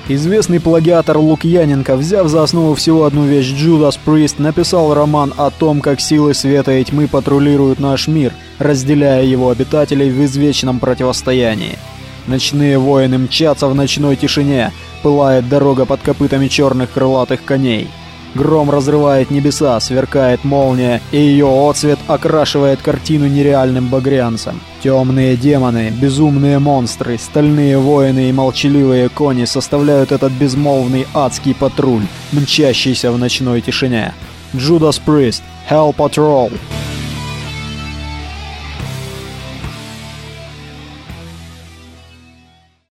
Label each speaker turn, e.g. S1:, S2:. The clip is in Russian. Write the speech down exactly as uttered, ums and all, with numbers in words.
S1: Известный плагиатор Лукьяненко, взяв за основу всего одну вещь Judas Priest, написал роман о том, как силы света и тьмы патрулируют наш мир, разделяя его обитателей в извечном противостоянии. Ночные воины мчатся в ночной тишине, пылает дорога под копытами черных крылатых коней. Гром разрывает небеса, сверкает молния, и ее отцвет окрашивает картину нереальным багрянцем. Темные демоны, безумные монстры, стальные воины и молчаливые кони составляют этот безмолвный адский патруль, мчащийся в ночной тишине. Judas Priest, Hell Patrol.